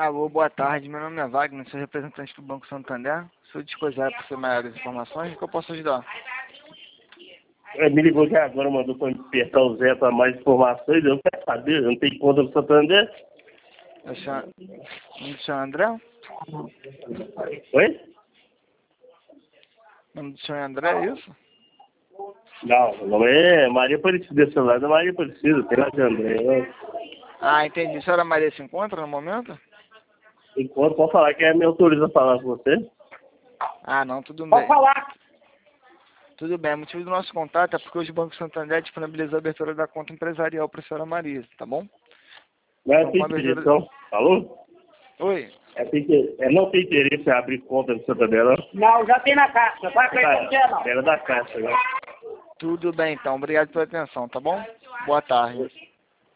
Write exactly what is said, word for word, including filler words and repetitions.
Alô, boa tarde. Meu nome é Wagner, sou representante do Banco Santander. Sou descoisado para ser maiores informações. O que eu posso ajudar? É, me ligou que agora, mandou para apertar o Zé para mais informações. Eu não quero saber, eu não tenho conta no Santander. Eu sou, eu sou André? Oi? O nome do senhor é André, é isso? Não, não é Maria Aparecida, esse lado é Maria Aparecida, tem lá de André. Né? Ah, entendi. A senhora Maria se encontra no momento? Enquanto, pode falar, quem me autoriza a falar com você? Ah, não, tudo bem. Pode falar! Tudo bem. O motivo do nosso contato é porque hoje o Banco Santander disponibilizou a abertura da conta empresarial para a senhora Maria, tá bom? Não é Então, tem com a abertura... interesse, não. Falou? Oi? É, tem que... é, não tem interesse em abrir conta no Santander, não? Não, já tem na caixa. Vai acreditar que é, não. Era da caixa, né? Tudo bem, então. Obrigado pela atenção, tá bom? Boa tarde.